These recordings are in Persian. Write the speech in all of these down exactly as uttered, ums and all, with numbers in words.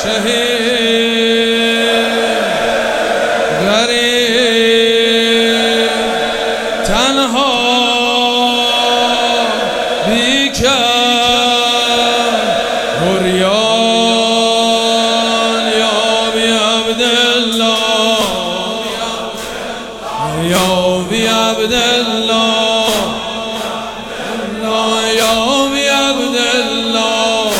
شهید غریب تنها بیکر بریان یا بی عبدالله یا بی عبدالله یا بی عبدالله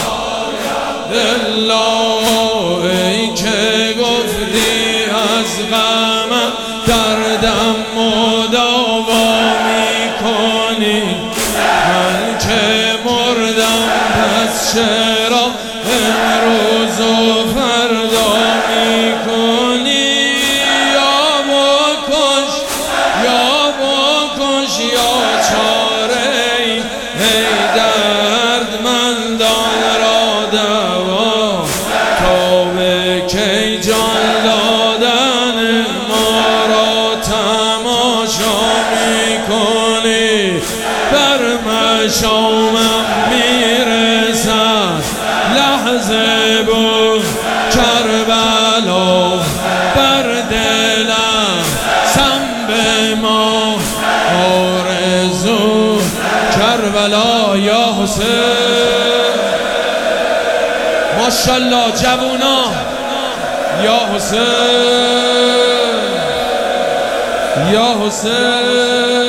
الله ای که گفتی از غمم دردم مداوا میکنی من که مردم پس چرا امروز و فردا میکنی یا بکش یا بکش یا چاره ای دردمندان را دوا تا به کی جان دادن ما را تماشا میکنی بر مشامم میرسد لحظه بود کربلا بر دلم سنب ما آرزو کربلا یا حسین ماشاءالله جوونا یا حسین یا حسین